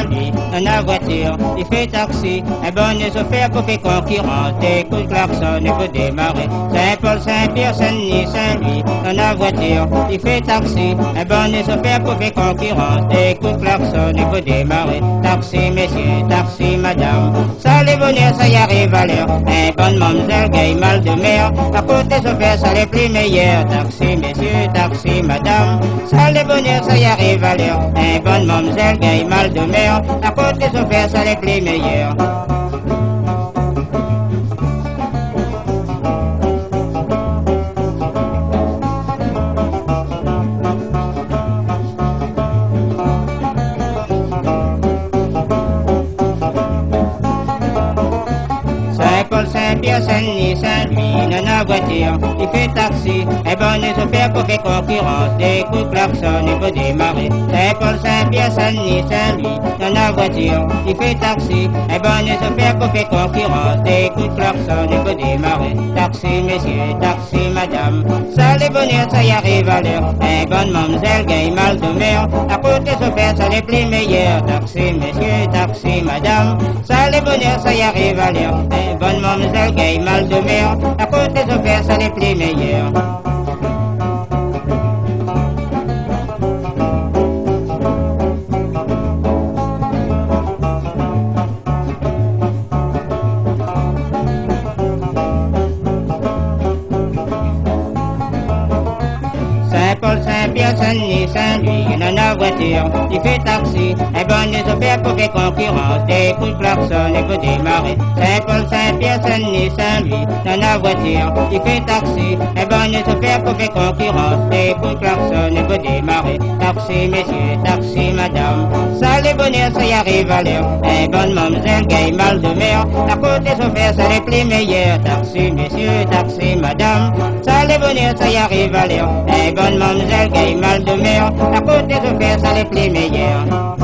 Saint-Louis, dans la voiture, il fait taxi. Un bon chauffeur pour faire concurrence, des coups de klaxon, il faut démarrer. Saint-Paul, Saint-Pierre, Saint-Denis, Saint-Louis, dans la voiture, il fait taxi. Un bon chauffeur pour faire concurrence, des coups de klaxon, il faut démarrer. Taxi, messieurs, taxi, madame. Ça les bonheurs, ça y arrive à l'heure. Un bon mamzelle, gagne mal de mer. À côté chauffeur, ça les plus meilleurs. Taxi, messieurs, taxi, madame. Ça les bonheurs, ça y arrive à l'heure. Un bon mamzelle, gagne mal de mer. À côté chauffeur, ça les plus meilleurs. Saint-Paul, Saint-Pierre, Saint-Denis, Saint-Louis, dans la voiture, il fait taxi. Un bon chauffeur pour faire concurrence, des coups de klaxon, il faut démarrer. Saint-Paul, Saint-Pierre, Saint-Denis, Saint-Louis, dans la voiture, il fait taxi. Un bon chauffeur pour faire concurrence, des coups de klaxon, il faut démarrer. Taxi, messieurs, taxi, madame. Ça les bonheurs, ça y arrive à l'heure. Un bon mamzelle gagne mal de mer. À côté chauffeur, ça les plus meilleurs. Taxi, messieurs, taxi, madame. Ça les bonheurs, ça y arrive à l'heure. Un bon mamzelle gagne mal de mer. À côté chauffeur, ça les plus meilleurs. Saint-Paul, Saint-Pierre, Saint-Denis, Saint-Louis, dans la voiture, il fait taxi. Un bon chauffeur pour faire concurrence, des coups de klaxon, il faut démarrer. Saint-Paul, Saint-Pierre, Saint-Denis, Saint-Louis, dans la voiture, il fait taxi. Un bon chauffeur pour faire concurrence, des coups de klaxon, il faut démarrer. Taxi, messieurs, taxi, madame. Ça les bonheurs, ça y arrive à l'heure. Un bon mamzelle gagne mal de mer. À côté chauffeur, ça les plus meilleurs. Taxi, messieurs, taxi, madame. Ça les bonheurs, ça y arrive à l'heure. Un bon mamzelle gagne mal de mer. À côté chauffeur, ça les plus meilleurs.